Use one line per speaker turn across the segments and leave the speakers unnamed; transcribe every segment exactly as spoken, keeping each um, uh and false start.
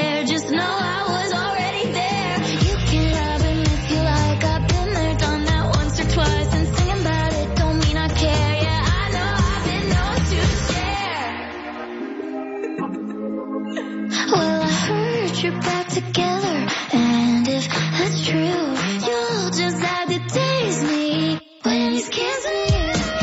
care. Just know I was already there. You can love him if you like. I've been there, done that once or twice. And singing about it don't mean I care. Yeah, I know I've been known to share. Well, I heard you're back together. And if that's true, you'll just have to taste me when he's kissing you.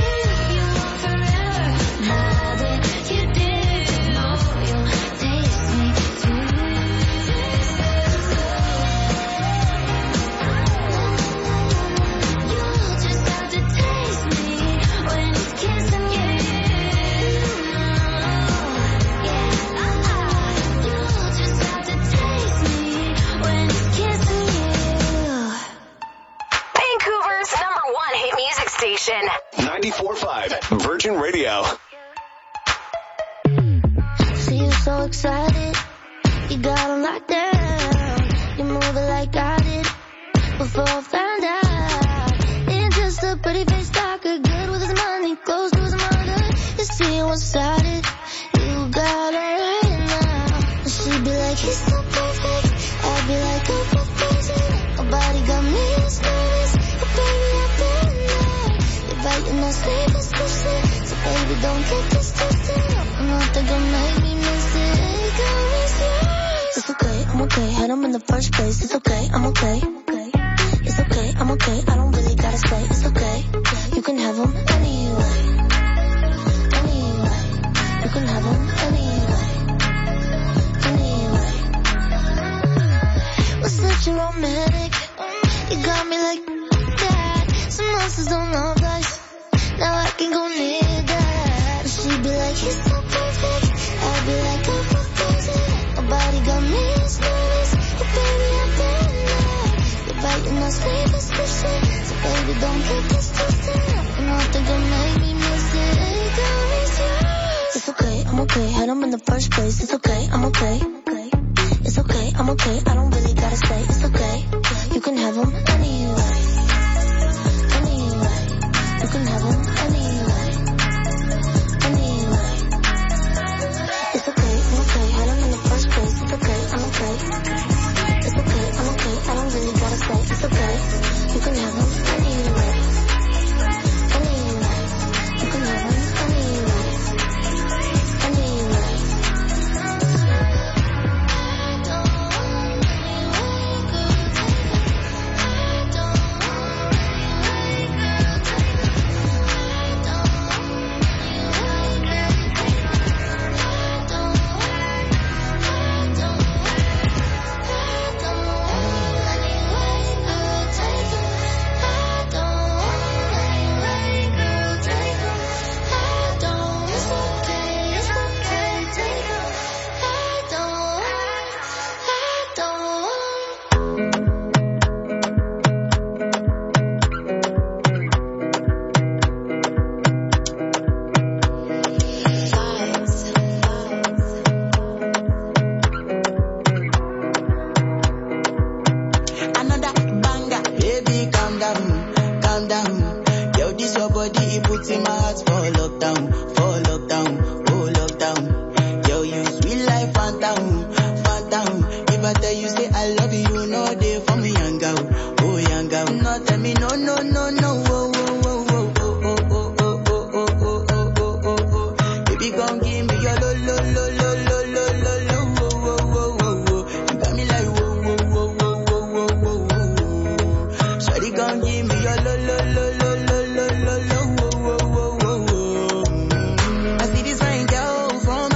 ninety-four point five Virgin Radio.
See you so excited, you got him locked down. You move it like I did before I found out. Ain't just a pretty face talker, good with his money, close to his mother. You see what's started, you got her right now. And she'd be like, he's so perfect. I'd be like, oh, go crazy. Nobody got me as nervous, but baby, I've been there. You're biting my safest pussy, so baby, don't get this twisted. I'm not gonna make me miss it. Hey, girl, it's yours. It's okay, I'm okay. Had him in the first place. It's okay, I'm okay. It's okay, I'm okay. I don't really gotta stay. It's okay. You can have him anyway. Anyway. You can have him anyway. Anyway. We're such a romantic. You got me like that. Some monsters don't know dice. Now I can go near that. She'd be like, he's so perfect. I'd be like, oh, go crazy. Nobody got me as nervous, but baby, I've been there. You're biting my safest pussy, so baby, don't get this twisted. I'm not gonna make me miss it. Hey, girl, it's yours. It's okay, I'm okay. Had him in the first place. It's okay, I'm okay. It's okay, I'm okay. I don't really gotta stay. It's okay. You can have him anyway. Anyway. You can have him anyway. Anyway. It's okay, I'm okay. Had him in the first place. It's okay, I'm okay. It's okay, I'm okay. I don't really gotta stay. It's okay. You can have him anyway. Anyway. You can have him anyway. Anyway.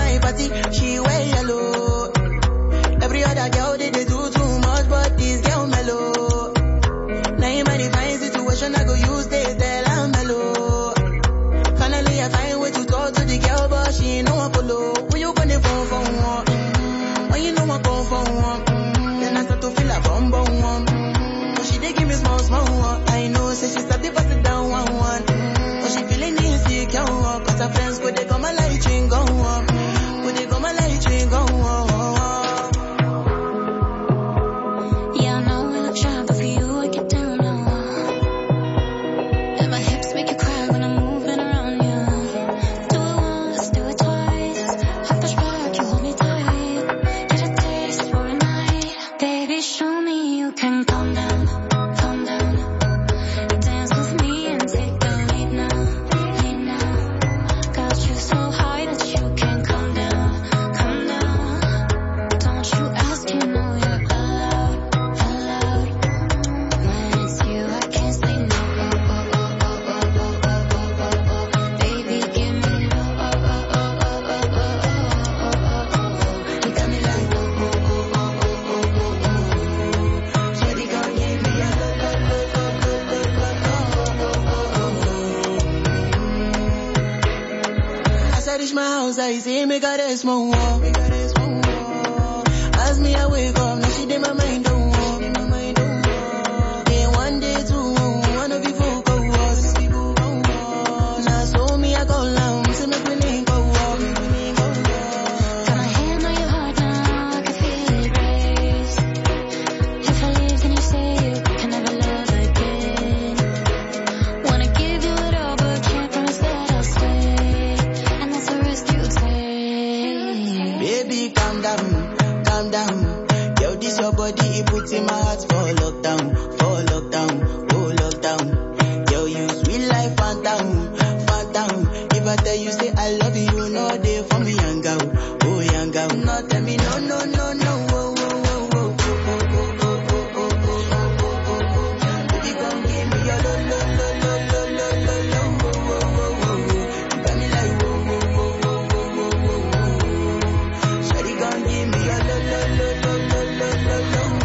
Every other girl, they, they do too much, but this girl
I say, make her rest more. Make her rest more. As me I wake up, now she did my mind don't walk. Then one day two, one of you folk go was. Now so me I go down, say make me link go walk.
Got my hand on your heart now, I can feel it race. If I leave, then you say you can never love again. Wanna give you it all, but can't promise that I'll stay. And that's a risk you take.
Baby, calm down, calm down. Yo, this your body, it puts in my heart for lockdown, for lockdown, oh lockdown. Yo, you sweet life, phantom, phantom. If I tell you say I love you, you know they for me young girl, oh young girl. No, tell me no, no, no, no, oh, oh, oh, oh, oh, oh, oh, oh, oh, oh, oh. Baby, come give me your lo, lo, lo, lo, lo, lo, lo, lo, oh, oh, oh, oh, oh. You got me like oh, oh, oh, oh, oh, oh, oh, oh. Shawty, come give me your lo, lo, lo, lo, lo, lo, lo, lo, oh, oh, oh, oh, oh.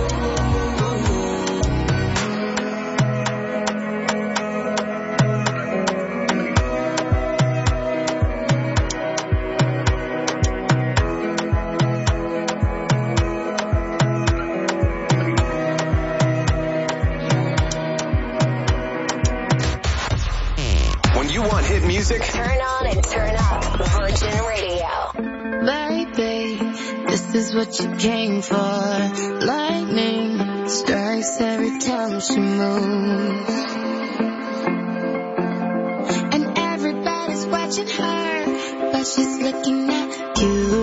When you want hit music,
Turn on and turn up Virgin Radio.
Baby, this is what you came for. Lightning strikes every time she moves. And everybody's watching her, but she's looking at you.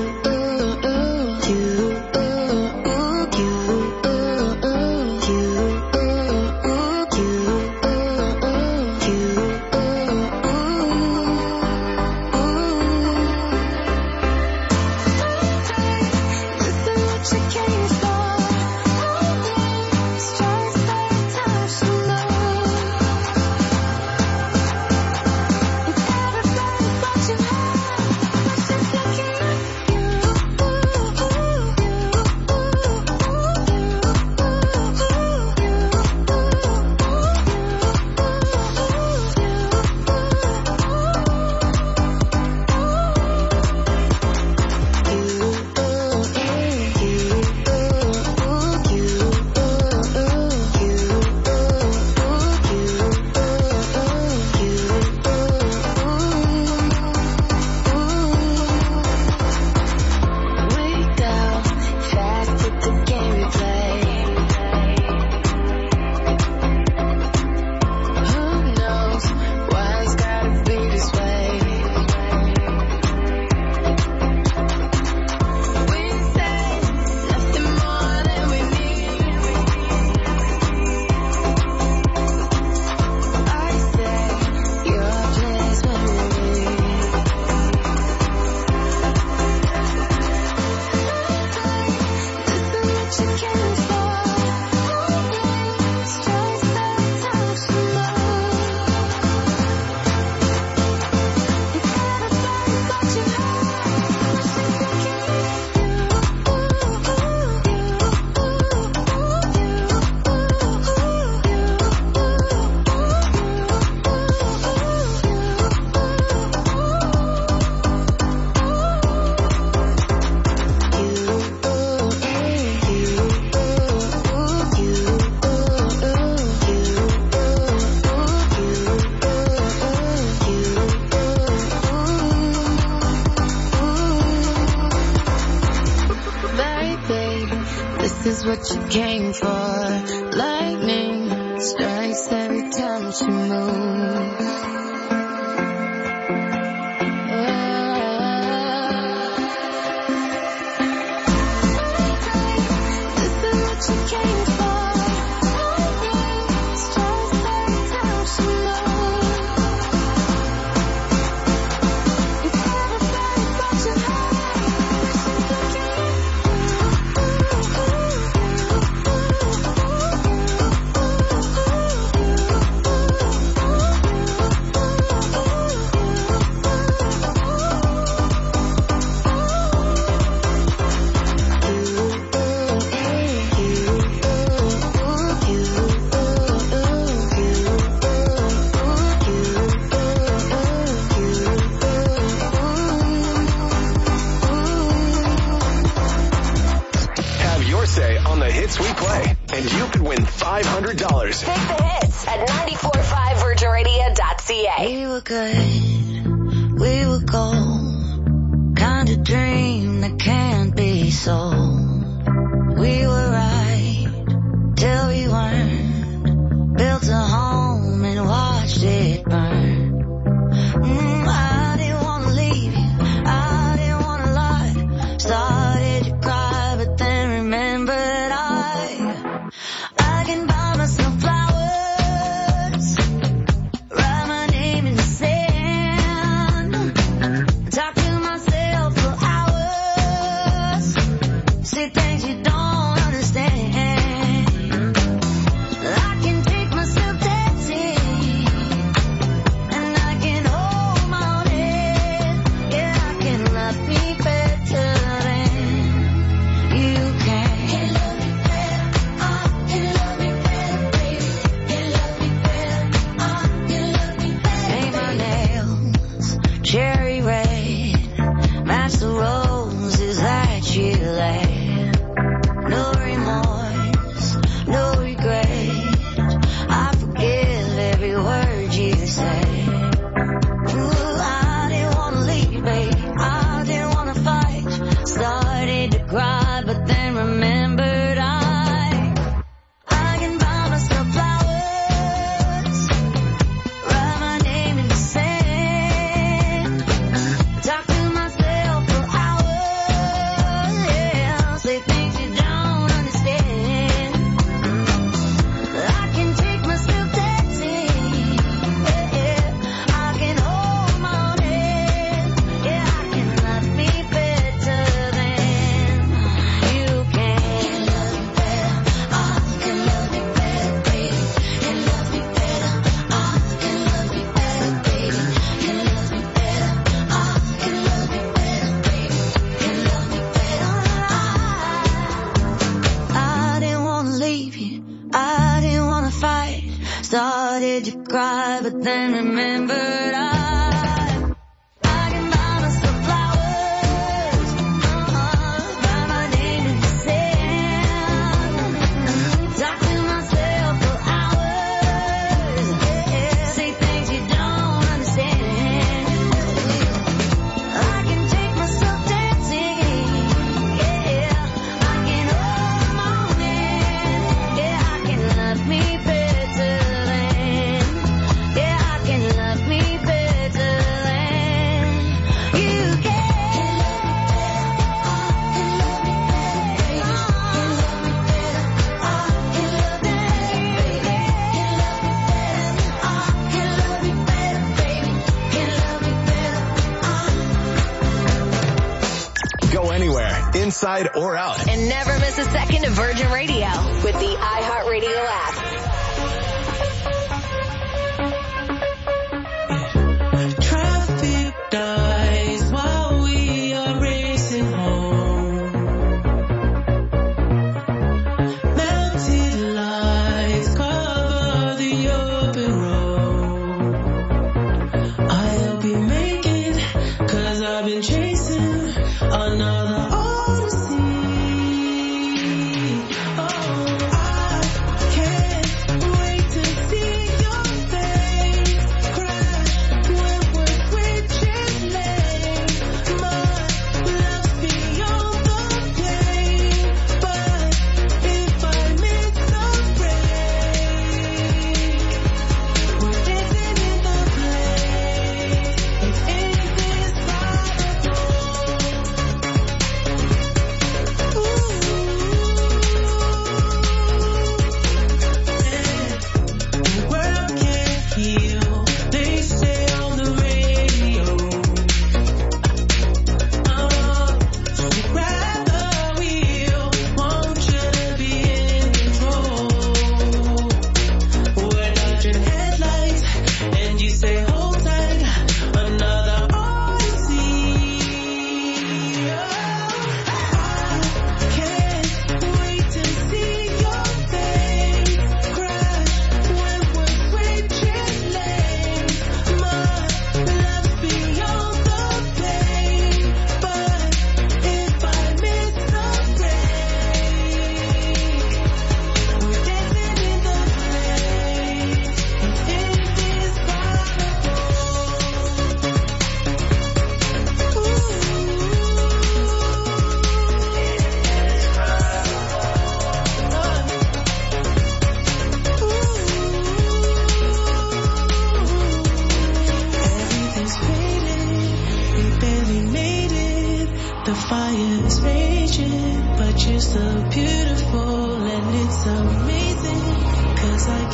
What you came for. Lightning strikes every time she moves. This is what you came for. Lightning strikes every time she moves. And everybody's watching her. She's looking at you.
your say on the hits we play, and you could win five hundred dollars.
Pick the hits at nine four five virgin radio dot c a.
We were good, we were gold, kind of dream that can't be sold. We were right till we weren't, built a home and watched it burn. Mm, I didn't want to leave you, I didn't want to lie, started to cry but then remembered I, I can buy myself flowers, write my name in the sand, talk to myself for hours, say things you don't understand. I can take myself dancing, and I can hold my own head. Yeah, I can love me better than you can. Can love me better, I can love me better, baby. Can love me better, I can love me better. Paint my nails cherry red, match the roses that you laid. No remorse, no regret, I forgive every word you say. Ooh, I didn't want to leave, babe, I didn't want to fight, started to cry but then remembered I, I can buy myself flowers, write my name in the sand, talk to myself for hours, yeah, say things you don't understand. I can take myself dancing, yeah, yeah, I can hold my own head, yeah, I can love me better than you can. Can love me better, I can love me better, baby. Can love me better, I can love me better, baby. Can love me better, I can love me better, baby. Can love me better, I, I didn't want to leave you, I didn't want to fight, started to cry but then remembered I, I can buy myself flowers, uh-huh, write my name in the sand, talk to myself for hours, yeah, say things you don't understand. I can take myself dancing, yeah, I can hold my own hand, yeah, I can love me better than, yeah, I can love me better than you can. Can love me better, I can love me better, baby. Can love me better, I can love me better, baby. Can love me better, I can love me better.
Go anywhere, inside or out.
And never miss a second of Virgin Radio with the iHeartRadio app.
Traffic dies while we are racing home. Melted lights cover the open road. I'll be making, cause I've been chasing another odyssey. Oh, I can't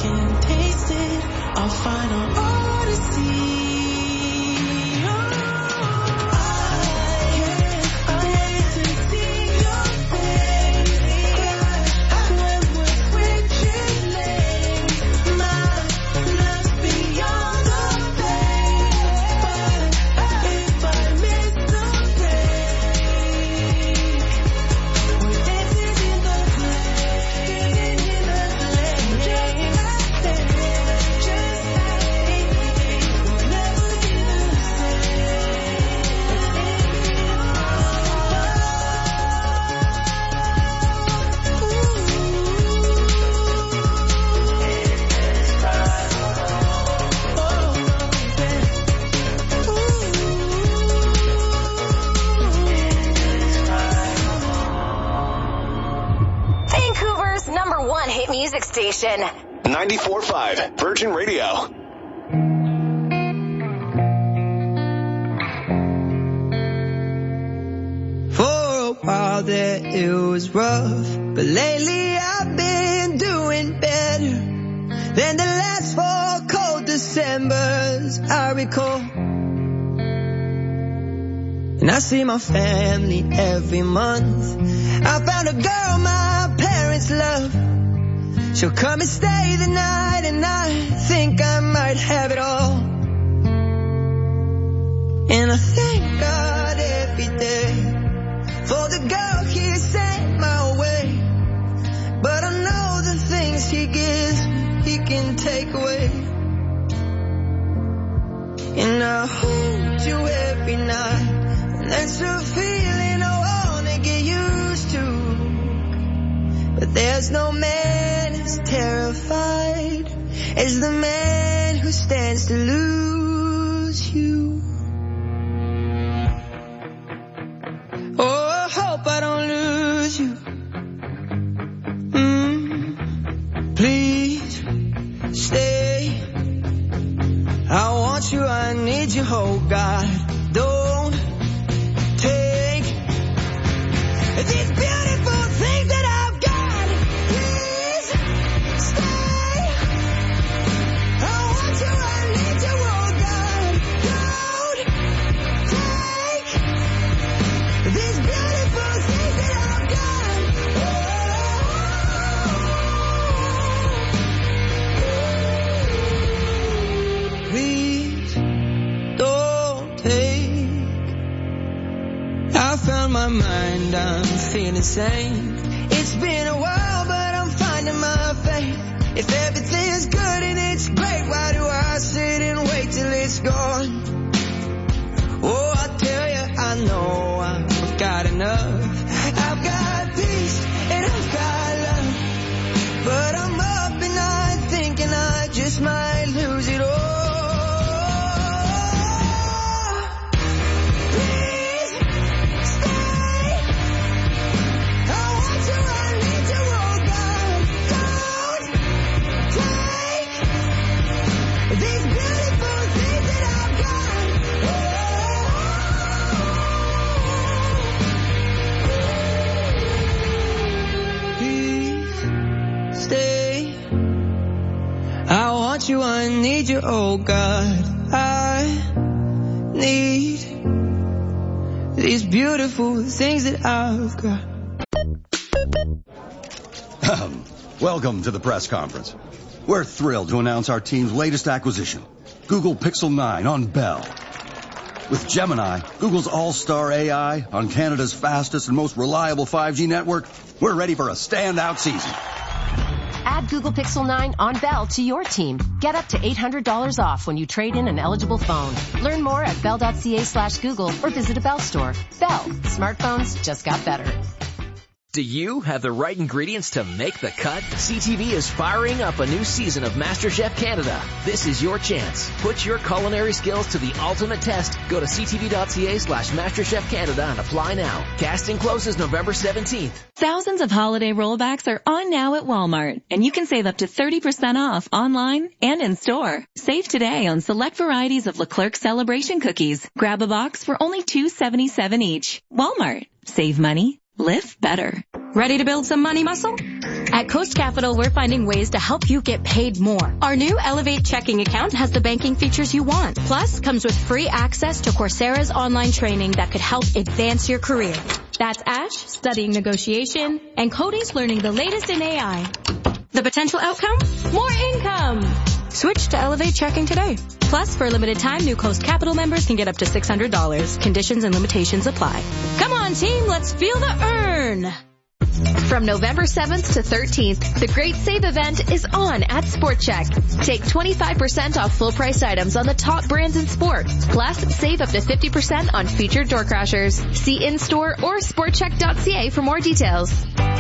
can taste it, our final odyssey.
Music station.
ninety-four point five Virgin Radio.
For a while there it was rough, but lately I've been doing better than the last four cold Decembers I recall. And I see my family every month. I found a girl my parents love. She'll come and stay the night, and I think I might have it all. And I thank God every day for the girl He sent my way. But I know the things He gives me, He can take away. And I hold you every night, and that's a feeling I wanna get used to. But there's no man as terrified as the man who stands to lose you. Oh, I hope I don't lose you. Mm, please stay. I want you, I need you, oh God. Don't take these beautiful things that I've got. Please stay. I want you, I need you, oh God. Don't take these beautiful things that I've got. Please don't take. I found my mind, I'm feeling sane. It's been a while, but I'm finding my faith. If everything's good and it's great, why do I sit and wait till it's gone? Oh, I tell you, I know I've got enough. I've got peace and I've got love. But I'm up and I'm thinking I just might lose it all. Please stay. I want you, I need you, oh God. Don't take these beautiful things that I've got. Please stay. I want you, I need you, oh God. I need these beautiful things that I've got.
Welcome to the press conference. We're thrilled to announce our team's latest acquisition, Google Pixel nine on Bell. With Gemini, Google's all-star A I on Canada's fastest and most reliable five G network, we're ready for a standout season.
Add Google Pixel nine on Bell to your team. Get up to eight hundred dollars off when you trade in an eligible phone. Learn more at bell.ca slash Google or visit a Bell store. Bell. Smartphones just got better.
Do you have the right ingredients to make the cut? C T V is firing up a new season of MasterChef Canada. This is your chance. Put your culinary skills to the ultimate test. Go to ctv.ca slash MasterChef Canada and apply now. Casting closes November seventeenth.
Thousands of holiday rollbacks are on now at Walmart, and you can save up to thirty percent off online and in store. Save today on select varieties of Leclerc Celebration cookies. Grab a box for only two dollars and seventy-seven cents each. Walmart. Save money. Live better.
Ready to build some money muscle? At Coast Capital, we're finding ways to help you get paid more. Our new Elevate checking account has the banking features you want. Plus, comes with free access to Coursera's online training that could help advance your career. That's Ash studying negotiation and Cody's learning the latest in A I. The potential outcome? More income! Switch to Elevate checking today. Plus, for a limited time, new Coast Capital members can get up to six hundred dollars. Conditions and limitations apply. Come on, team, let's feel the earn!
From November seventh to thirteenth, the Great Save event is on at Sport Check. Take twenty-five percent off full price items on the top brands in sport. Plus, save up to fifty percent on featured door crashers. See in-store or sport check dot c a for more details.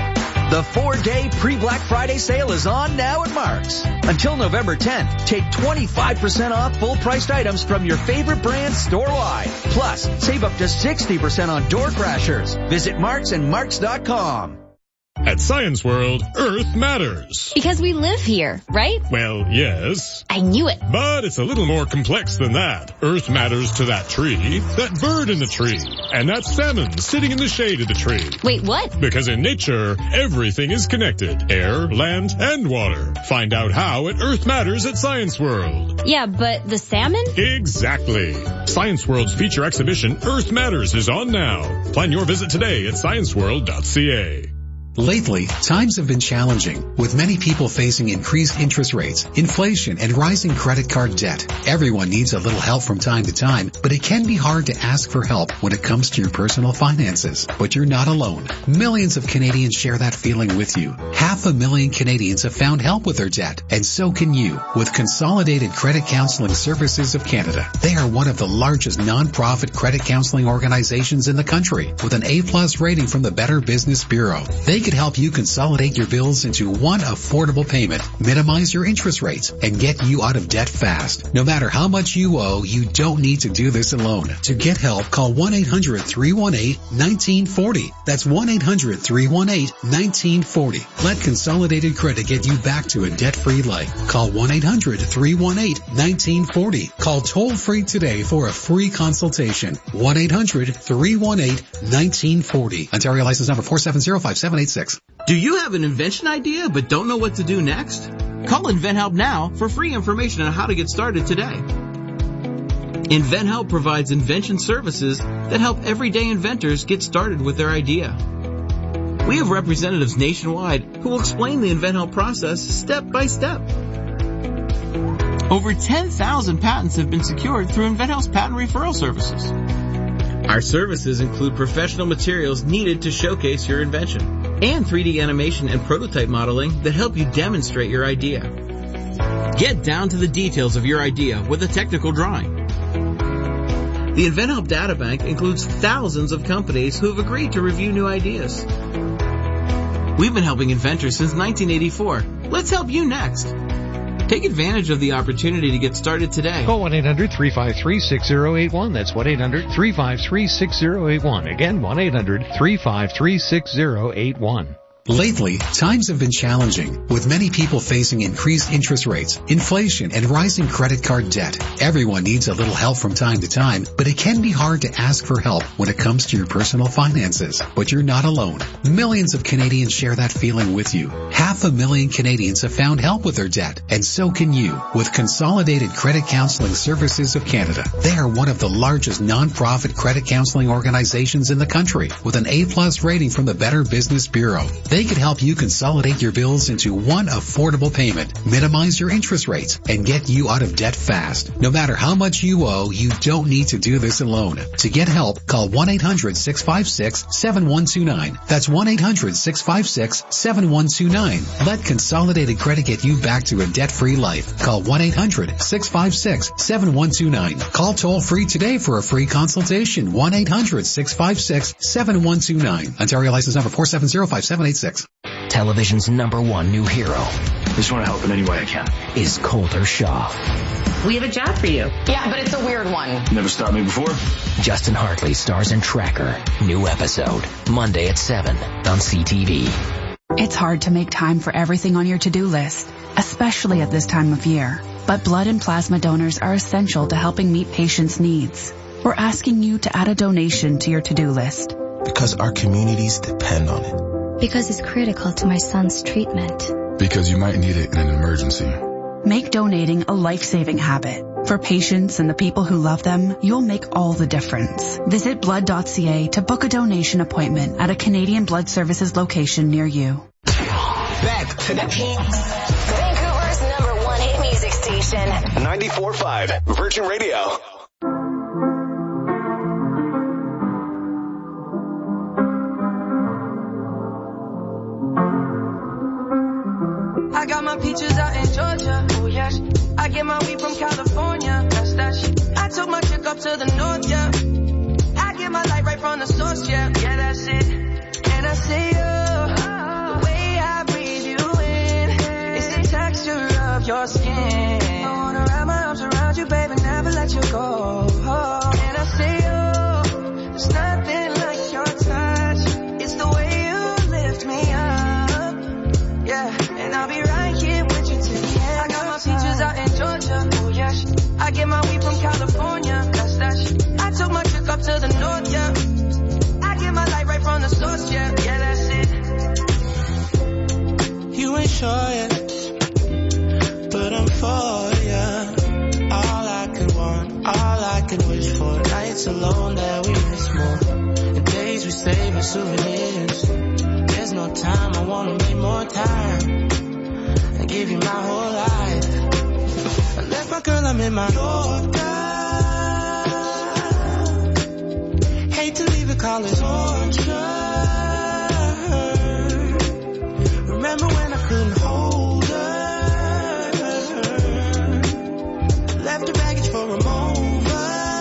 The four-day pre-Black Friday sale is on now at Mark's. Until November tenth, take twenty-five percent off full-priced items from your favorite brands store-wide. Plus, save up to sixty percent on door crashers. Visit Marks and Marks dot com.
At Science World, Earth matters.
Because we live here, right?
Well, yes.
I knew it.
But it's a little more complex than that. Earth matters to that tree, that bird in the tree, and that salmon sitting in the shade of the tree.
Wait, what?
Because in nature, everything is connected. Air, land, and water. Find out how at Earth Matters at Science World.
Yeah, but the salmon?
Exactly. Science World's feature exhibition, Earth Matters, is on now. Plan your visit today at science world dot c a.
Lately, times have been challenging, with many people facing increased interest rates, inflation, and rising credit card debt. Everyone needs a little help from time to time, but it can be hard to ask for help when it comes to your personal finances. But you're not alone. Millions of Canadians share that feeling with you. Half a million Canadians have found help with their debt, and so can you, with Consolidated Credit Counseling Services of Canada. They are one of the largest non-profit credit counseling organizations in the country, with an A-plus rating from the Better Business Bureau. They could help you consolidate your bills into one affordable payment, minimize your interest rates, and get you out of debt fast. No matter how much you owe, you don't need to do this alone. To get help, call one eight hundred three one eight one nine four zero. That's one eight hundred three one eight one nine four zero. Let Consolidated Credit get you back to a debt-free life. Call one eight hundred three one eight one nine four zero. Call toll-free today for a free consultation. one eight hundred three one eight one nine four zero. Ontario license number four seven zero five seven eight six.
Do you have an invention idea but don't know what to do next? Call InventHelp now for free information on how to get started today. InventHelp provides invention services that help everyday inventors get started with their idea. We have representatives nationwide who will explain the InventHelp process step by step. Over ten thousand patents have been secured through InventHelp's patent referral services. Our services include professional materials needed to showcase your invention, and three D animation and prototype modeling that help you demonstrate your idea. Get down to the details of your idea with a technical drawing. The InventHelp Databank includes thousands of companies who have agreed to review new ideas. We've been helping inventors since nineteen eighty-four. Let's help you next. Take advantage of the opportunity to get started today.
Call one eight hundred three five three six zero eight one. That's one eight hundred three five three six zero eight one. Again, one eight hundred three five three six zero eight one.
Lately, times have been challenging, with many people facing increased interest rates, inflation, and rising credit card debt. Everyone needs a little help from time to time, but it can be hard to ask for help when it comes to your personal finances. But you're not alone. Millions of Canadians share that feeling with you. Half a million Canadians have found help with their debt, and so can you, with Consolidated Credit Counseling Services of Canada. They are one of the largest non-profit credit counseling organizations in the country, with an A-plus rating from the Better Business Bureau. They could help you consolidate your bills into one affordable payment, minimize your interest rates, and get you out of debt fast. No matter how much you owe, you don't need to do this alone. To get help, call one eight hundred six five six seven one two nine. That's one eight hundred six five six seven one two nine. Let Consolidated Credit get you back to a debt-free life. Call one eight hundred six five six seven one two nine. Call toll-free today for a free consultation. one eight hundred six five six seven one two nine. Ontario license number four seven zero five seven eight six.
Television's number one new hero.
Just want to help in any way I can.
Is Colter Shaw.
We have a job for you.
Yeah, but it's a weird one.
Never stopped me before.
Justin Hartley stars in Tracker. New episode. Monday at seven on C T V.
It's hard to make time for everything on your to-do list, especially at this time of year. But blood and plasma donors are essential to helping meet patients' needs. We're asking you to add a donation to your to-do list.
Because our communities depend on it.
Because it's critical to my son's treatment.
Because you might need it in an emergency.
Make donating a life-saving habit. For patients and the people who love them, you'll make all the difference. Visit blood dot c a to book a donation appointment at a Canadian Blood Services location near you.
Back to the
Hits. Vancouver's number one hit music station.
ninety-four point five Virgin Radio.
I got my peaches out in Georgia, oh yes. I get my weed from California, that's that shit. I took my chick up to the north, yeah. I get my light right from the source, yeah. Yeah, that's it. And I say, oh, the way I breathe you in, it's the texture of your skin. I wanna wrap my arms around you, baby, never let you go. Oh, and I say, oh, there's nothing like your touch. It's the way you lift me up, yeah. And I'll be right here with you till the end. I got my peaches out in Georgia, oh yeah. I get my weed from California, that's that shit. I took my chick up to the north, yeah. I get my light right from the source, yeah. Yeah, that's it.
You ain't sure yet, but I'm for ya. All I could want, all I could wish for. Nights alone that we miss more, the days we save as souvenirs. There's no time, I wanna make more time and give you my whole life. I left my girl, I'm in my Yorker. Hate to leave it, call it torture. Remember when I couldn't hold her? Left her baggage for a mover.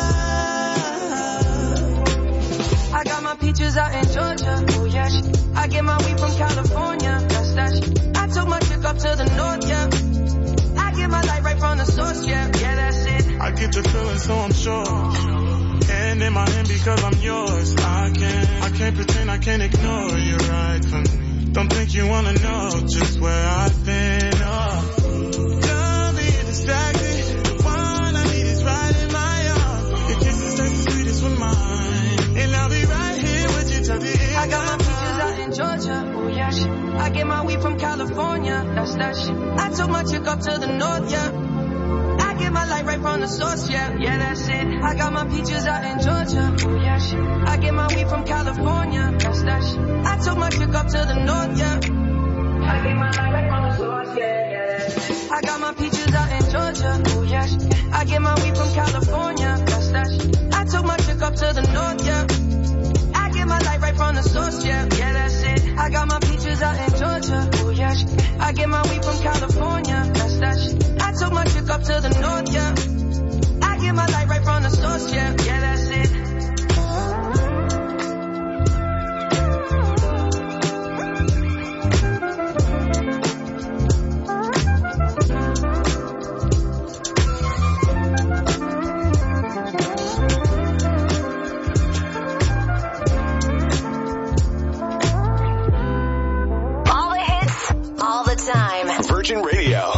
I got my peaches out in Georgia, oh yeah. I get my weed from California, that's that shit. I took my chick up to the north, yeah. I get my light right from the source, yeah. Yeah, that's it.
I get the feeling, so I'm sure. And in my hand because I'm yours. I can't, I can't pretend, I can't ignore you right from me. Don't think you wanna know just where I've been. Oh, don't be distracted. The one I need is right in my arms. Your kisses taste the sweetest with mine, and I'll be right here with you till the end.
I got my peaches out in Georgia, oh yeah. I get my weed from California, that's that shit. I took my chick up to the north, yeah. I get my light right from the source, yeah. Yeah, that's it. I got my peaches out in Georgia, oh yeah. I get my weed from California, that's that shit. I took my chick up to the north, yeah. I get my light right from the source, yeah, yeah, that's it. I got my peaches out in Georgia, oh yeah. I get my weed from California, that's that shit. I took my chick up to the north, yeah. I get my light right from the source, yeah. Yeah, that's it. I got my peaches out in Georgia, oh yeah. I get my weed from California, that's that shit. I took my chick up to the north, yeah. I get my light right from the source, yeah. Yeah, that's it.
Virgin Radio.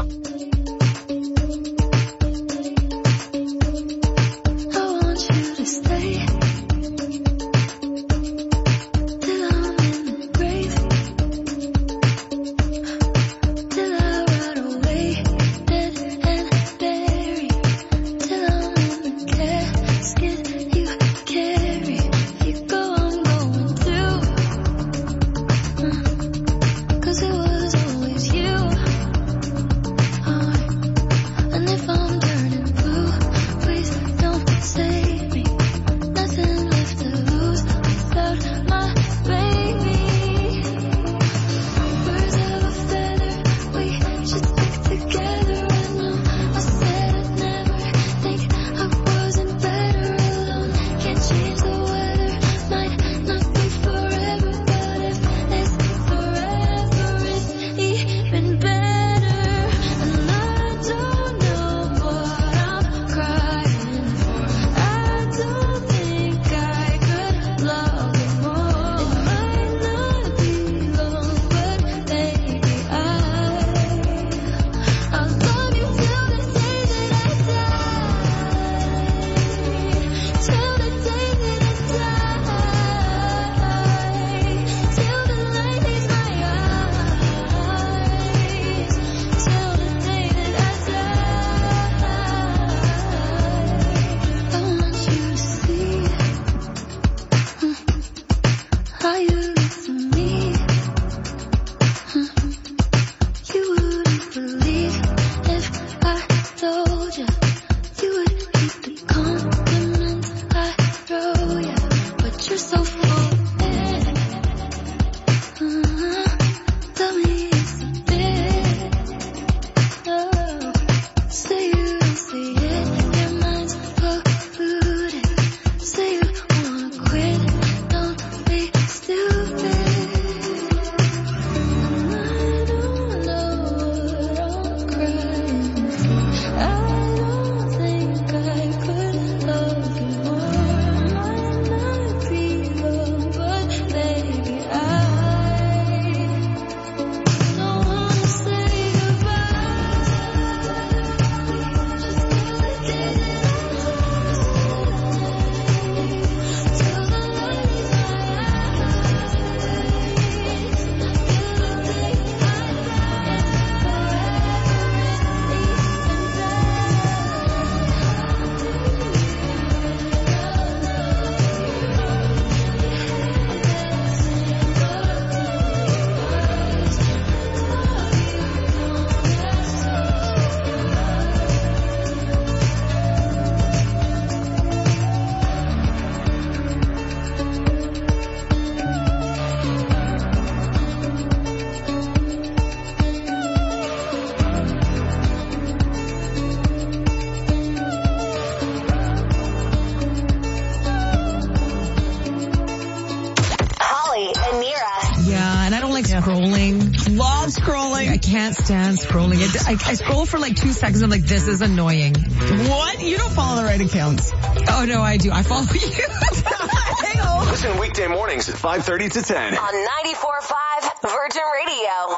can't stand scrolling. It, I, I scroll for like two seconds. I'm like, this is annoying.
What? You don't follow the right accounts.
Oh, no, I do. I follow you.
Listen weekday mornings at five thirty to ten.
On ninety-four point five Virgin Radio.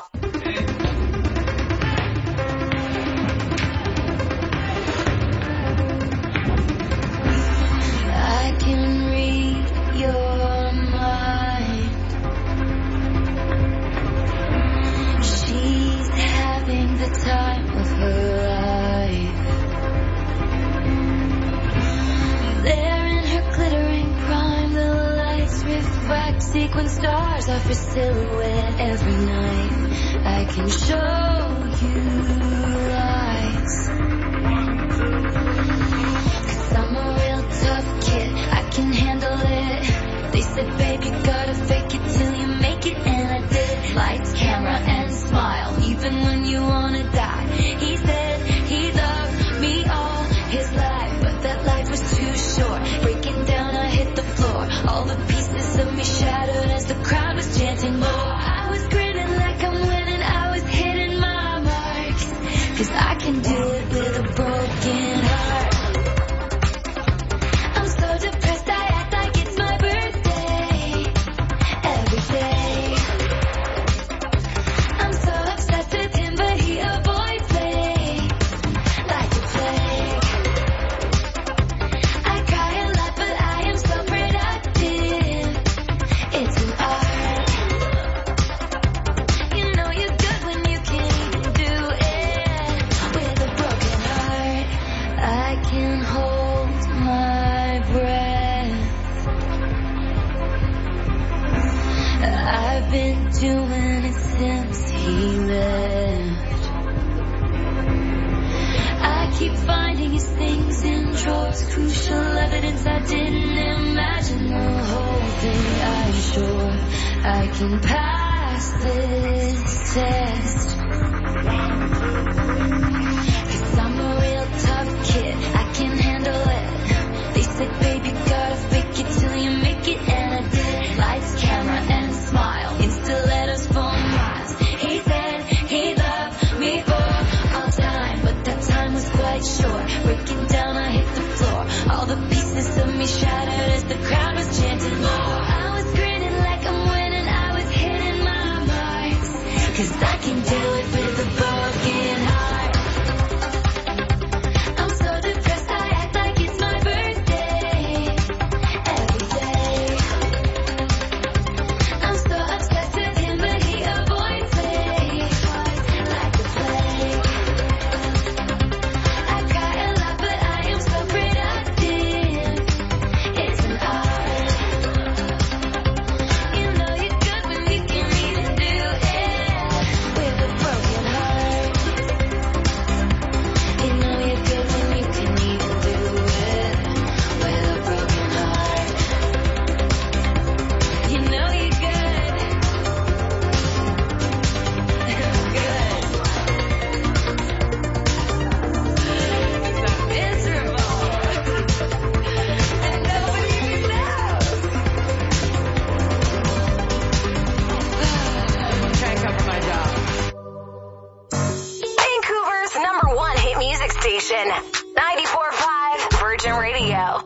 I can read your mind. She's having the time of her life. There in her glittering prime, the lights refract sequin stars off her silhouette every night. I can show you lights. I'm a real tough kid, I can handle it. They said, baby, gotta fake it till you make it, and I did. Lights, camera, and smile, even when you wanna die. He said he loved me all his life, but that life was too short. Breaking down, I hit the floor. All the pieces of me shattered as the crowd was chanting more. I was grinning like I'm winning, I was hitting my marks. Cause I can do it with a broken heart. Depressed, I act like it's my birthday every day. I'm so obsessed with him, but he avoids me like a plague. I cry a lot, but I am so productive. It's an art. You know you're good when you can do it with a broken heart. I can hold my breath. I've been doing it since he left. I keep finding his things in drawers, crucial evidence I didn't imagine. The whole thing, I'm sure I can pass this test. Cause I'm a real tough kid, I can handle it. They said, baby, gotta fake it till you make it, and I did. Lights, camera, and smile, in stilettos for miles. He said he loved me for all time, but that time was quite short. Breaking down, I hit the floor. All the pieces of me shattered as the crowd was chanting more. I was grinning like I'm winning, I was hitting my marks. Cause I can do it with a broken heart. I'm so depressed, I act like it's my birthday every day. I'm so obsessed with him, but he avoids me like a plague. I cry a lot, but I am so productive. It's an art. You know you're good when you can even do it with a broken heart. You know you're good when you can even do it with a broken heart. You know you're good. Good. Cause I'm miserable. And nobody even knows. I'm trying to cover my job.
Vancouver's number one hit music station, ninety-four point five Virgin Radio.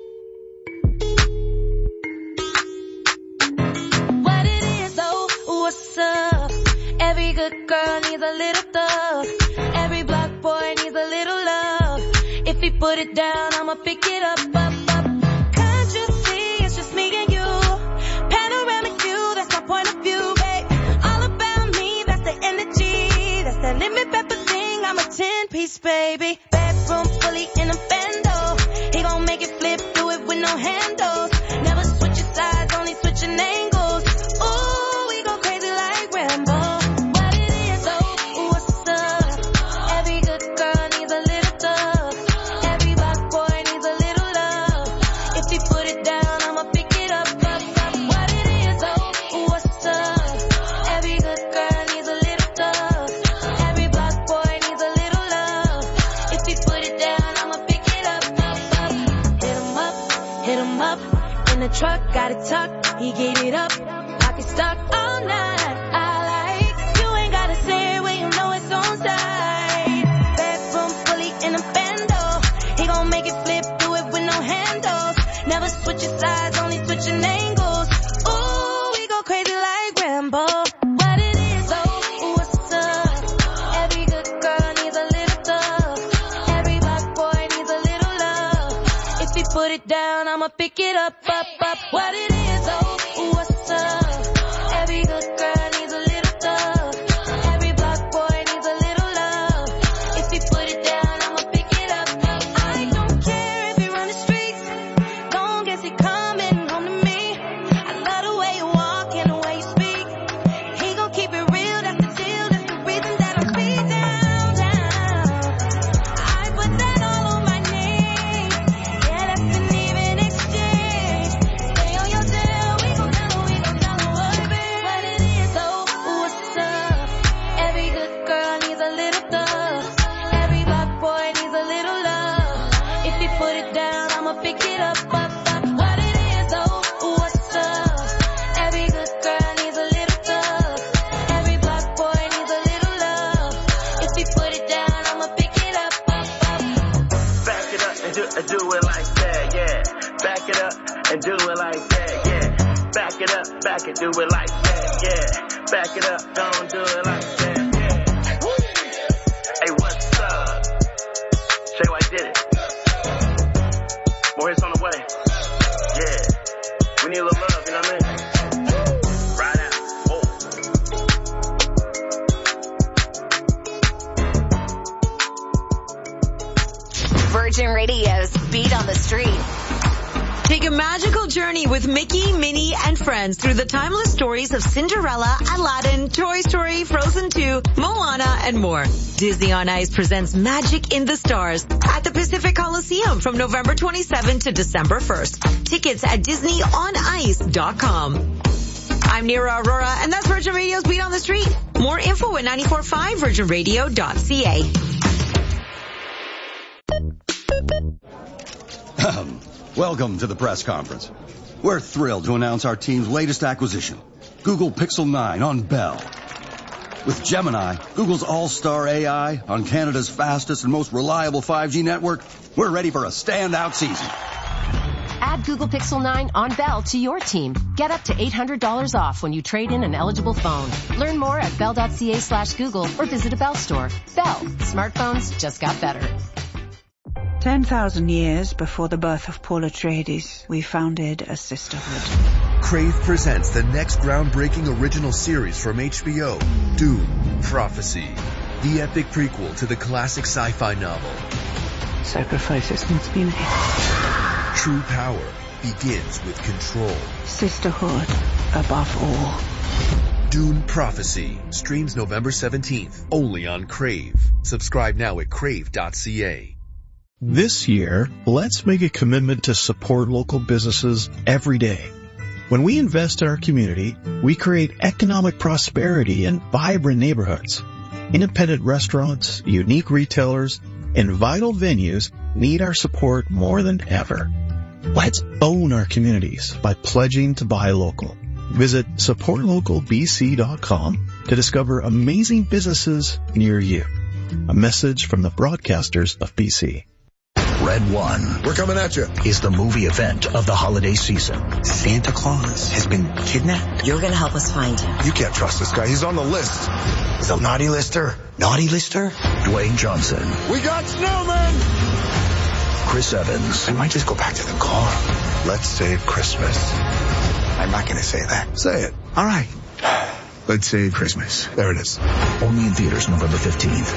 What it is, oh, what's up? Every good girl needs a little thug. Every black boy needs a little love. If he put it down, I'ma pick it up, up, up. Can't you see it's just me and you? Panoramic view, that's my point of view, babe. All about me, that's the energy. That's that lemon pepper thing, I'm a ten-piece, baby. Bedroom fully in a bando. He gon' make it flip, do it with no handles. Never switching sides, only switching angles. Ooh, we go crazy like Rambo. What it is, oh, what's up? Every good girl needs a little thug. Every black boy needs a little love. If he put it down, I'ma pick it up, up, up. What it is, oh, what's up? Every good girl needs a little thug. Every black boy needs a little love. If he put it down, I'ma pick it up, up, up. Hit him up, hit him up. In the truck, got it tucked, he gave it up. Pocket stuck all night. I like, you ain't gotta say it when you know put it down, I'ma pick it up, up, up. What it is, oh, what's up? Every good girl needs a little love. Every black boy needs a little love. If he put it down, I'ma pick it up, up. I don't care if he run the streets, long as he coming home to me. I love the way you walk and the way you speak. He gon' keep it real, that's the deal, that's the reason that I'm beat down, down. I put that all on my name. Yeah, that's an even exchange. Stay on your tail, we gon' tell her, we gon' tell her what it is. What it is, oh, what's up? Every good girl needs a little love. Every black boy needs a little love. If he put it down, I'ma pick it up, up, up. What it is, oh, what's up? Every good girl needs a little love. Every black boy needs a little love. If he put it down, I'ma pick it up, up, up.
Back it up and do, and do it like that, yeah. Back it up and do it like that, yeah. Back it up, back it, do it like that, yeah. Back it up, don't do it like that, yeah. Hey, what's up? Shay White did it. More hits on the way. Yeah. We need a little love, you know what I mean? Ride out. Oh.
Virgin Radio's Beat on the Street.
Take a magical journey with Mickey, Minnie, and friends through the timeless stories of Cinderella, Aladdin, Toy Story, Frozen two, Moana, and more. Disney on Ice presents Magic in the Stars at the Pacific Coliseum from November twenty-seventh to December first. Tickets at disney on ice dot com. I'm Neera Aurora, and that's Virgin Radio's Beat on the Street. More info at nine four five virgin radio dot c a.
Welcome to the press conference. We're thrilled to announce our team's latest acquisition, Google Pixel nine on Bell. With Gemini, Google's all-star A I, on Canada's fastest and most reliable five G network, we're ready for a standout season.
Add Google Pixel nine on Bell to your team. Get up to eight hundred dollars off when you trade in an eligible phone. Learn more at bell.ca slash Google or visit a Bell store. Bell. Smartphones just got better.
Ten thousand years before the birth of Paul Atreides, we founded a sisterhood.
Crave presents the next groundbreaking original series from H B O, Dune, Prophecy, the epic prequel to the classic sci-fi novel.
Sacrifices must be made.
True power begins with control.
Sisterhood above all.
Dune Prophecy streams November seventeenth, only on Crave. Subscribe now at crave dot c a.
This year, let's make a commitment to support local businesses every day. When we invest in our community, we create economic prosperity in vibrant neighborhoods. Independent restaurants, unique retailers, and vital venues need our support more than ever. Let's own our communities by pledging to buy local. Visit support local b c dot com to discover amazing businesses near you. A message from the broadcasters of B C.
Red One. We're coming at you. Is the movie event of the holiday season.
Santa Claus has been kidnapped.
You're going to help us find him.
You can't trust this guy. He's on the list. The naughty lister. Naughty lister?
Dwayne Johnson.
We got snowmen!
Chris Evans.
I might just go back to the car. Let's save Christmas. I'm not going to say that. Say it. All right. Let's save Christmas. There it is.
Only in theaters November fifteenth.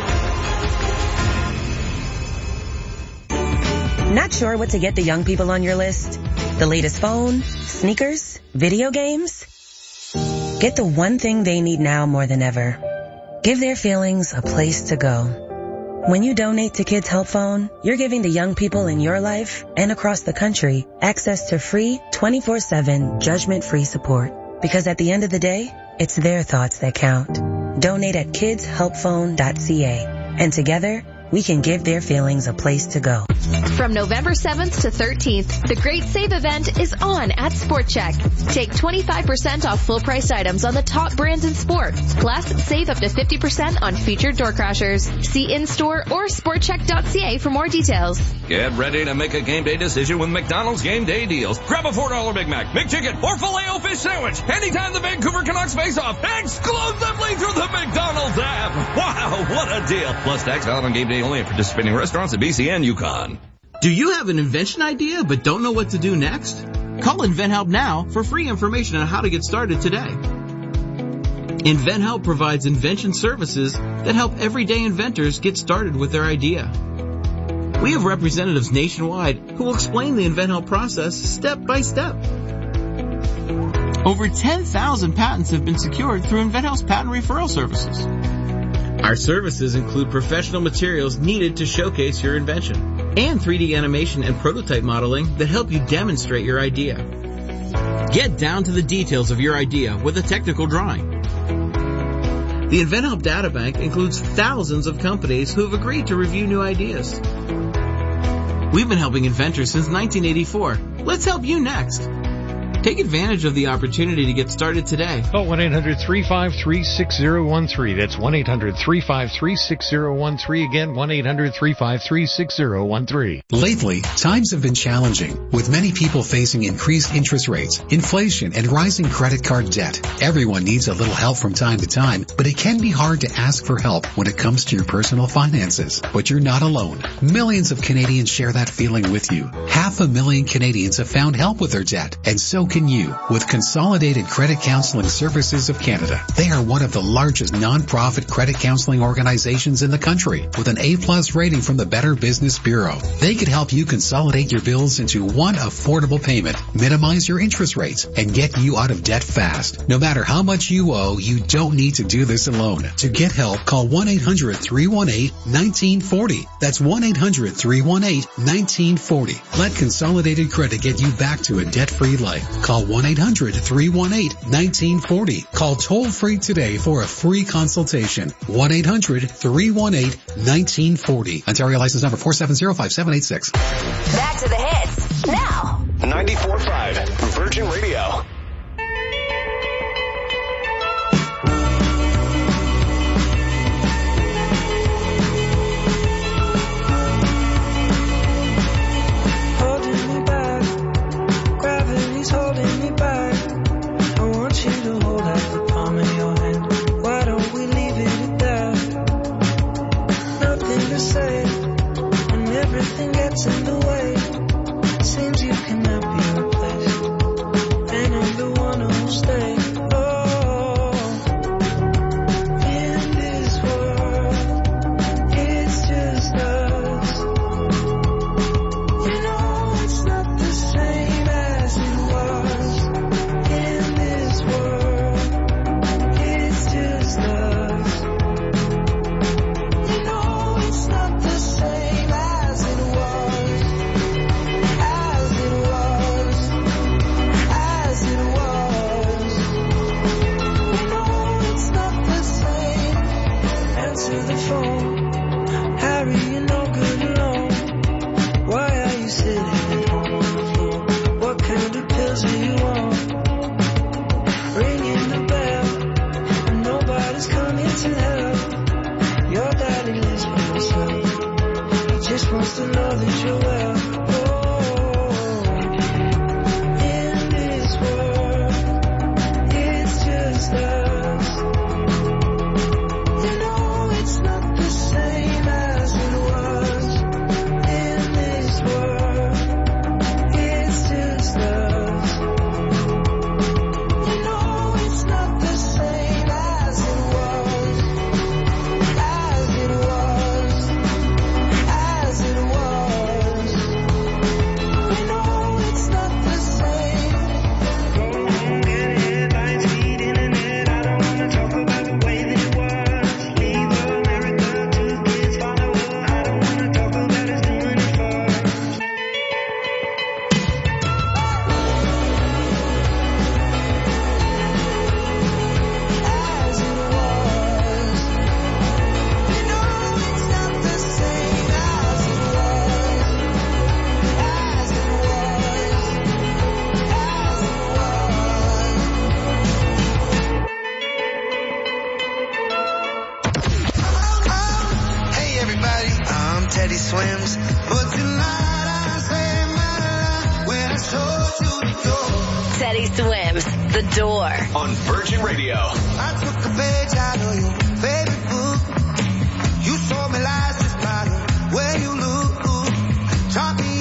Not sure what to get the young people on your list? The latest phone, sneakers, video games? Get the one thing they need now more than ever. Give their feelings a place to go. When you donate to Kids Help Phone, you're giving the young people in your life and across the country access to free twenty-four seven judgment-free support. Because at the end of the day, it's their thoughts that count. Donate at kids help phone dot c a. And together, we can give their feelings a place to go.
From November seventh to thirteenth, the Great Save event is on at Sport Check. Take twenty-five percent off full price items on the top brands in sport. Plus, save up to fifty percent on featured door crashers. See in-store or sport check dot c a for more details.
Get ready to make a game day decision with McDonald's Game Day deals. Grab a four dollar Big Mac, McChicken, or Filet-O-Fish sandwich anytime the Vancouver Canucks face off exclusively through the McDonald's app. Wow, what a deal. Plus tax valid on game day only at participating restaurants at B C and Yukon.
Do you have an invention idea but don't know what to do next? Call InventHelp now for free information on how to get started today. InventHelp provides invention services that help everyday inventors get started with their idea. We have representatives nationwide who will explain the InventHelp process step by step. Over ten thousand patents have been secured through InventHelp's patent referral services. Our services include professional materials needed to showcase your invention and three D animation and prototype modeling that help you demonstrate your idea. Get down to the details of your idea with a technical drawing. The InventHelp Databank includes thousands of companies who have agreed to review new ideas. We've been helping inventors since nineteen eighty-four. Let's help you next. Take advantage of the opportunity to get started today.
Call one eight hundred three five three six zero one three. That's one eight hundred three five three six zero one three. Again, one eight hundred three five three six zero one three.
Lately, times have been challenging, with many people facing increased interest rates, inflation, and rising credit card debt. Everyone needs a little help from time to time, but it can be hard to ask for help when it comes to your personal finances. But you're not alone. Millions of Canadians share that feeling with you. Half a million Canadians have found help with their debt, and so can you with Consolidated Credit Counseling Services of Canada. They are one of the largest non-profit credit counseling organizations in the country with an A-plus rating from the Better Business Bureau. They could help you consolidate your bills into one affordable payment, minimize your interest rates, and get you out of debt fast. No matter how much you owe, you don't need to do this alone. To get help, call one eight hundred three one eight one nine four zero. That's one eight hundred three one eight one nine four zero. Let Consolidated Credit get you back to a debt-free life. Call one eight hundred three one eight one nine four zero. Call toll-free today for a free consultation. one eight hundred three one eight one nine four zero. Ontario license number four seven zero five seven eight six.
Back to the hits now.
ninety-four point five Virgin Radio.
Holding me back. I want you to hold out the palm of your hand. Why don't we leave it at that? Nothing to say when everything gets in the way. Seems you cannot be replaced, and I'm the one who'll stay. Oh, in this world, it's just us. You know it's not the same as it was. In this world, it's just us. You know it's not the same as it was, as it was, as it was. You know it's not the same. Answer the phone, Harry, you're no good alone. Why are you sitting at home on the floor? What kind of pills are you on? Ringing the bell, and nobody's coming to help. Your daddy lives by himself. He just wants to know that you're well. Oh, in this world, it's just us. You know it's not the same as it was. In this world, it's just us. You know it's not the same as it was, as it was, as it was. You know it's not the same. Go home, get headlines, feed internet. I don't wanna talk about the way that it was. Leave America, two kids follow her. I don't wanna talk about us doing it first. As it was, you know it's not the same as it was, as it was, as it was. Hey everybody, I'm Teddy Swims, but tonight I say my life when I showed you the door.
Teddy Swims, The Door.
On Virgin Radio.
I took a page out of your favorite book. You told me lies just by the way you look. Taught me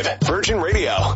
five, Virgin Radio.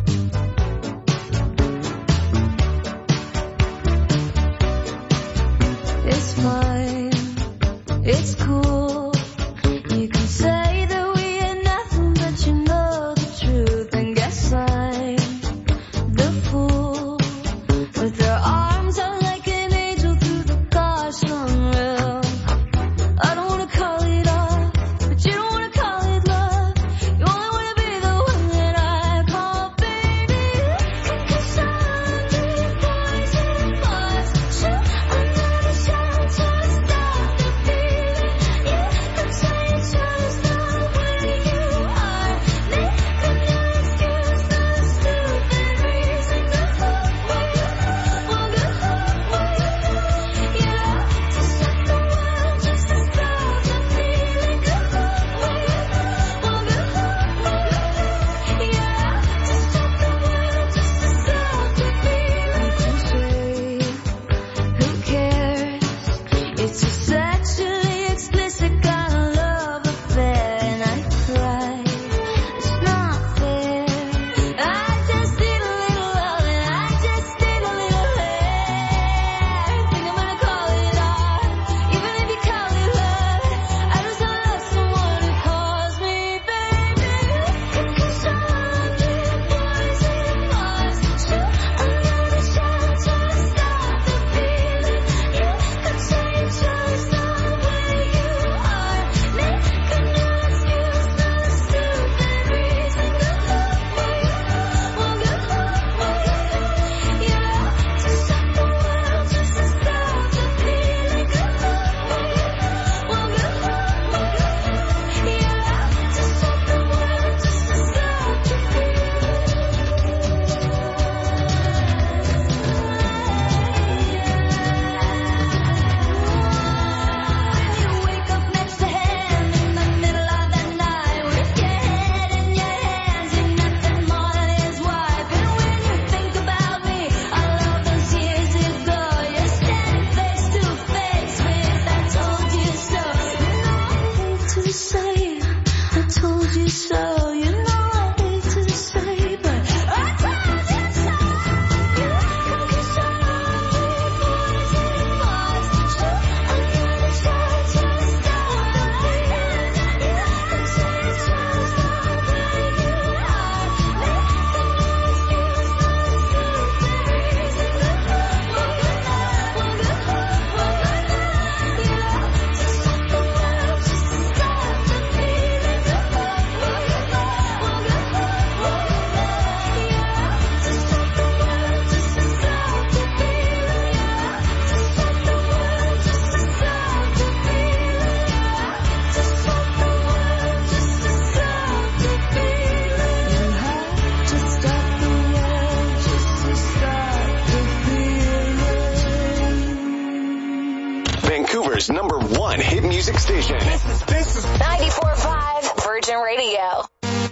It's fine, it's cool. You can say that we ain't nothing, but you know the truth. And guess I'm the fool with their arms out like an angel through the gosh unreal. I don't wanna call it off, but you don't wanna call it love. You only wanna be the one that I call baby. 'Cause I'm the boys and boys. Sure, I'm not a child to stop the feeling. You can say it's just the way you are. Make up no excuse, no stupid reason to hope for you. Well, good hope for you. Yeah, to stop the world just to stop the feeling. Good hope for you. Well, good hope for you. Yeah, to stop the world just to stop the feeling. Who cares? It's a sexually explicit kind of love affair, and I cry. It's not fair. I just need a little love, and I just need a little hair. Think I'm gonna call it art, even if you call it love. I just wanna love someone who calls me baby. 'Cause I'm the boys and boys. Sure, I'm not a child to stop the feeling. You could say it's just the way you are. Make up no excuse, no stupid reason. Good hope for you. Well, good hope for you. Yeah, to stop the world just to stop the feeling. Good hope for you. Well, good hope for you. Yeah, to stop the world just to stop the feeling. You wake up next to him in the middle of the night with your head in your hands, you're nothing more than his wife. And when you think about me, all of those years ago, you're standing face to face with I told you so. You know I hate to say I told you so. You know I hate to say, but I told you so. You can kiss on me, boys and boys. Sure, I'm not a child to stop the feeling. You can say it's just the way you are. Make up no excuse, no stupid reason. Good hope for you. Well, good hope for you. Yeah, to stop the world just to stop the feeling. Good hope for you. Well, good hope for you. Yeah, to stop the world just to stop the feeling. Yeah, to stop the world just to stop the feeling. Yeah, to stop the world just to stop the feeling.
Vancouver's number one hit music station.
ninety-four point five Virgin Radio.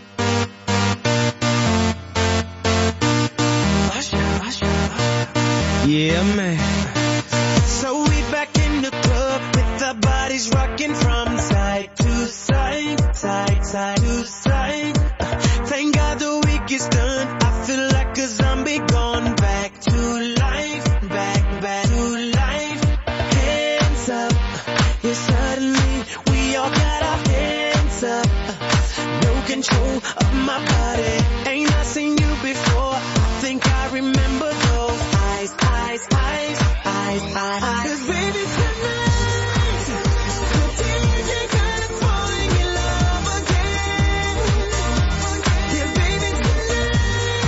Yeah, man. So we back in the club with our bodies rocking from side to side, side, side to side. Uh, Thank God the week is done. I feel like a zombie gone back to life, back, back to life. Hands up, yeah, suddenly we all got our hands up. Uh, No control of my body. Ain't I seen you before? I think I remember those eyes, eyes, eyes, eyes, eyes. 'Cause baby tonight, the D J kinda falling in love again. Yeah, baby tonight.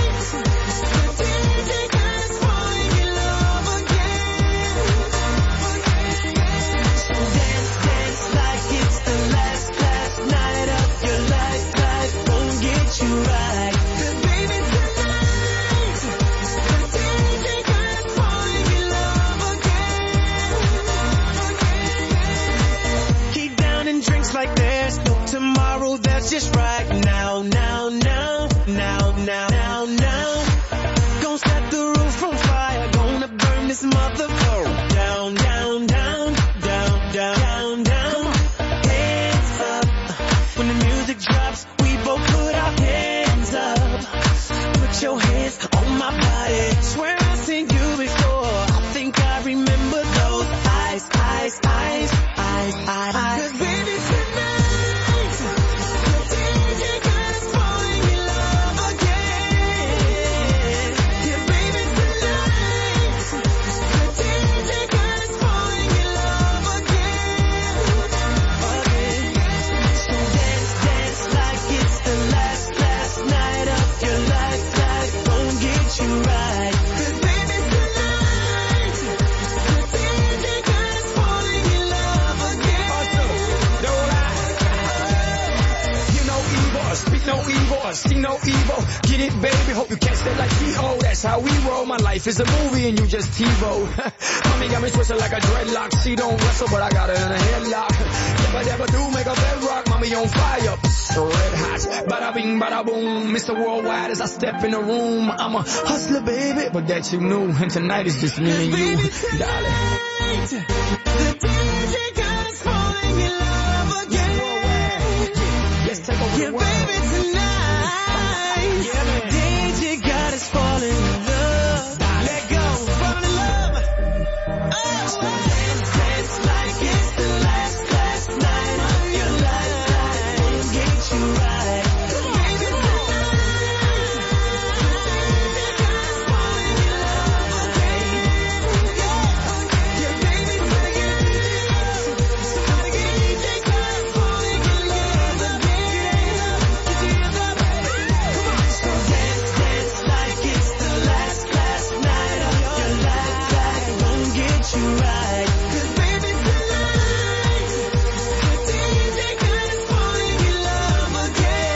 no evil. Get it, baby, hope you catch that like T O. That's how we roll. My life is a movie and you just TiVo. Mommy got me twisted like a dreadlock. She don't wrestle, but I got her in a headlock. If I ever do make a bedrock, mommy on fire. Red hot, bada bing, bada boom. Mister Worldwide as I step in the room. I'm a hustler, baby, but that you knew. And tonight is just me and you, darling.
The D J got us falling in love again.
Let's take over
yeah,
the world.
baby, tonight.
Yeah,
the D J got us falling in love. Let go, falling in love. Oh, so dance, dance like it's the last, last night of your life. Won't get you right. Baby, tonight. The D J got us falling in love again. Yeah, baby, tonight. The D J got us falling in love again. Come on, so dance, dance like it's the last, last night of your life. Won't get you right. 'Cause baby, tonight, the D J got us falling in love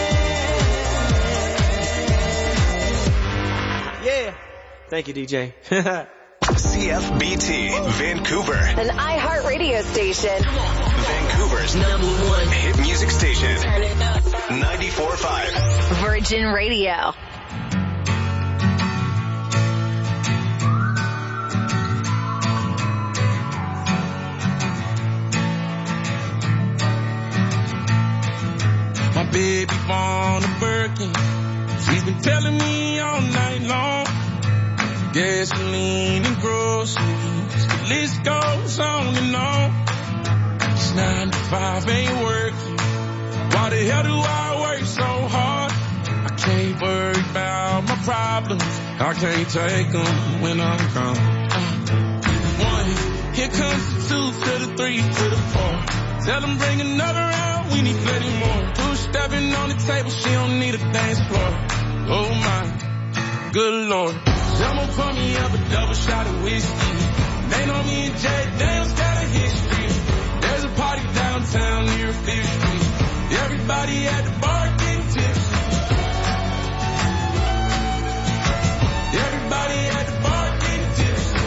again.
Yeah. Thank you, D J.
C F B T, Vancouver.
An iHeartRadio station.
Vancouver's number one hit music station.
Turn it up.
ninety-four point five.
Virgin Radio.
My baby born a Birkin. She's been telling me all night long. Gasoline and groceries, the list goes on and on. It's nine to five, ain't working. Why the hell do I work so hard? I can't worry about my problems. I can't take them when I'm gone. Uh, one, here comes the two to the three to the four. Tell them bring another round, we need plenty more. Two stepping on the table, she don't need a dance floor. Oh my, good Lord. Someone pour me up a double shot of whiskey. They know me and Jay Daniels got a history. There's a party downtown near Fifth Street. Everybody at the bar getting tipsy. Everybody at the bar getting tipsy.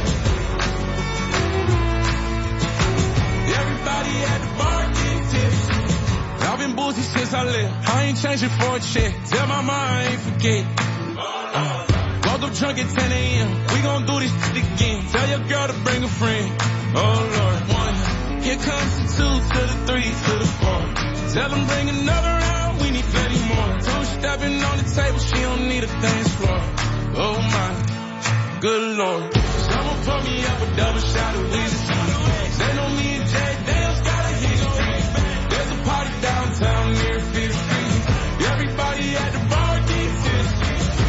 Everybody at the bar getting tipsy. I've been boozy since I left. I ain't changing for a check. Tell my mom I ain't forget. Uh, Woke up drunk at ten a.m. We gon' do this shit again. Tell your girl to bring a friend. Oh Lord. One. Here comes the two to the three to the four. Tell them bring another round. We need plenty more. Two stepping on the table. She don't need a dance floor. Oh my. Good Lord. Someone pour me up a double shot of whiskey. They know me and Jay Daniels got a history. There's a party downtown near Fifth Street. Everybody at the bar getting tipsy.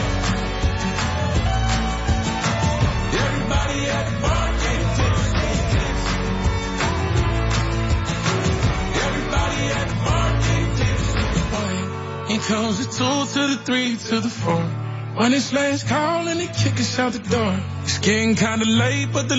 Everybody at the bar getting tipsy. Everybody at the bar getting tipsy. Here comes the two to the three to the four. When it's last call and they kick us out the door. It's getting kinda late, but the